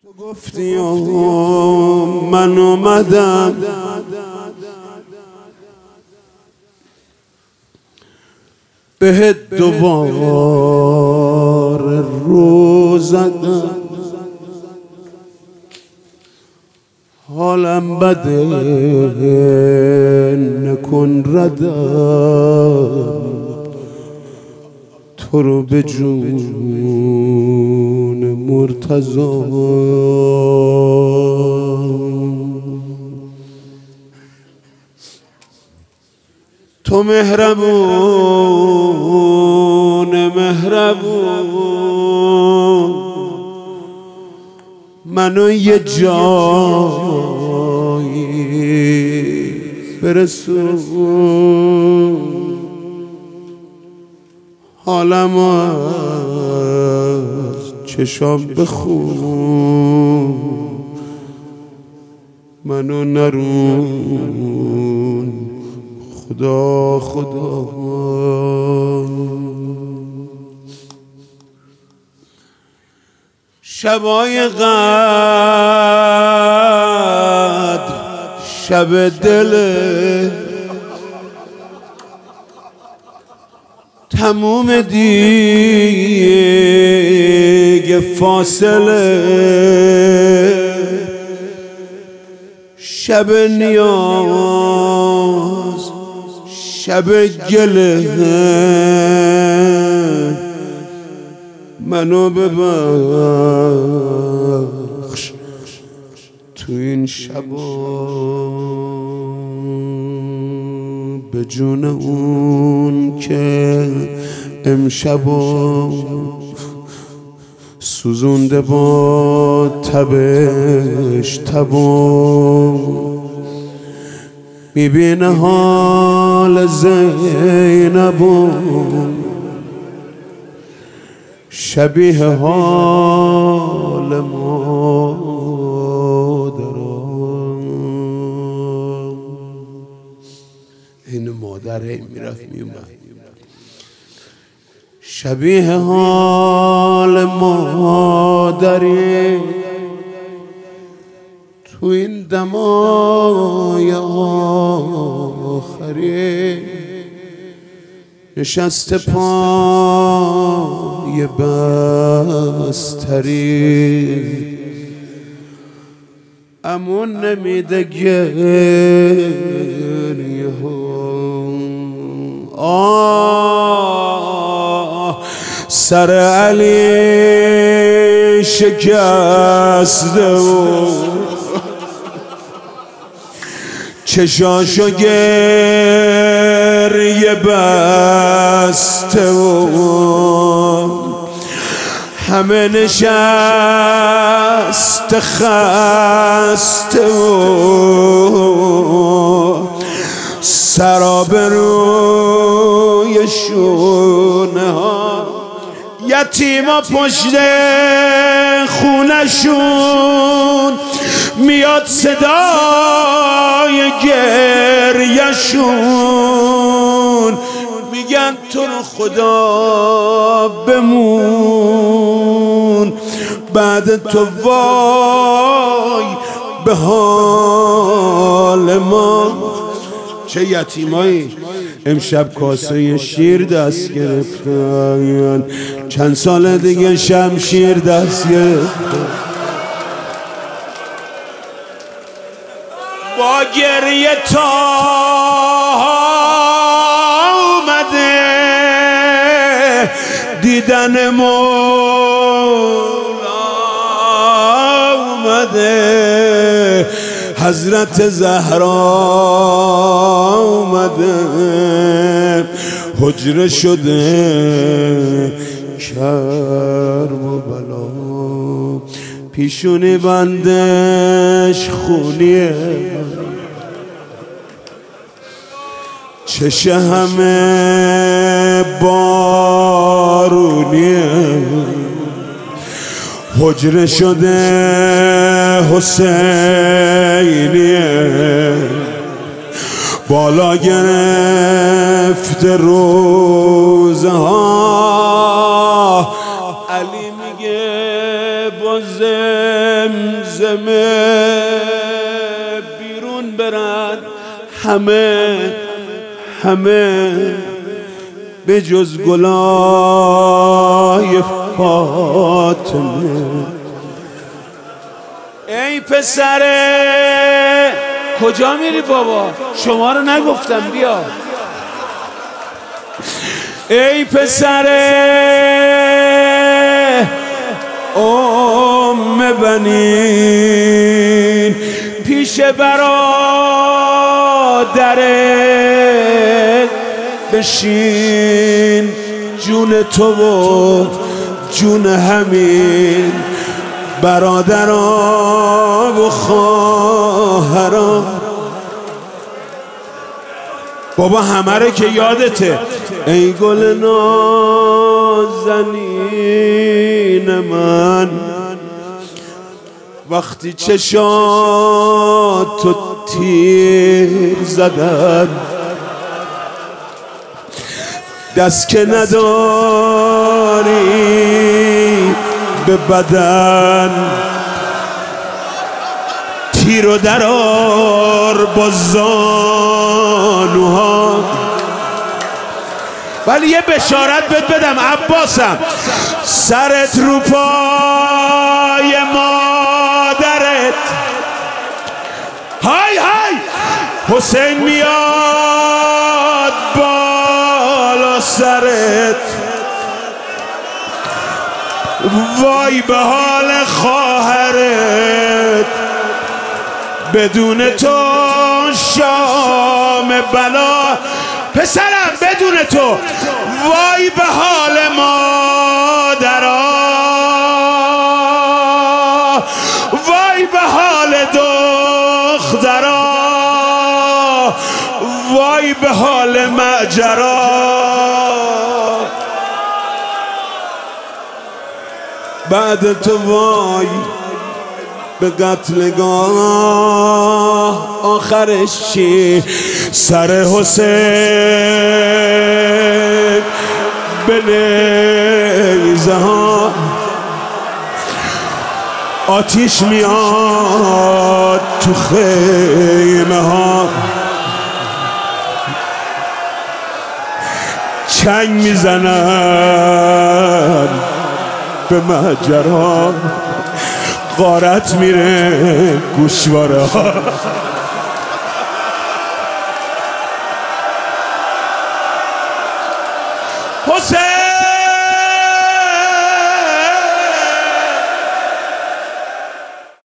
تو گفتی من اومدم بهت دوباره رو زدم، حالم بده نکن ردم، تو رو به جون مرتضی. تو مهربون منو یه جایی برسون، حالم از چشام بخون، منو نرون خدا خدا. شبای قدر شب دله، تموم دیگه فاصله، شب نیاز شب گله، منو ببخش تو این شبا، به جون اون که امشبا سوزونده با تبش تبا، میبینه حال زینبو شبیه حال مادرم. این مادره میرفت میومد، شبیه حال مادری تو این دمای آخری، نشسته پای بستری، امون نمیده گریه ها. سر علی شکسته و چشاشو گریه بسته و همه نشسته خسته و سراب روی شونه ها، یتیما پشت خونشون میاد صدای گریه‌شون، میگن تو رو خدا بمون، بعد تو وای به حال ما. چه یتیمایی امشب کاسه شیر دست گرفتن، چند سال دیگه شمشیر دست گرفتن، با گریه تا اومده دیدن مولا، اومده حضرت زهرا، اومده حجره شده کرب و بلا، پیشونی بندش خونیه، چشه همه بارونیه، حجره شده حسینیه، بالا گرفته روزه ها، علی میگه باز زمزمه بیرون برن همه به جز گلای فاطمه. ای پسره کجا میری بابا؟ شما رو نگفتم بیا. ای پسره ام بنین پیش برادرت بشین، جون تو و جون همین برادران و خواهران. بابا همه رو که یادته. ای گل نازنین من وقتی چشاتو تیر زدن، دست که نداری به بدن، تیر و درار با زانوها. ولی یه بشارت بهت بدم عباسم، سرت رو پای مادرت، های های حسین میاد بالا سرت. وای به حال خواهرت، بدون تو شام بلا. پسرم بدون تو وای به حال مادرها، وای به حال دخترها، وای به حال ماجرا. بعد تو وای به قتلگاه، آخرش چی؟ سر حسین به نیزه ها آتیش میاد تو خیمه ها، چنگ میزنن به ماجرا، غارت میره گوشواره ها.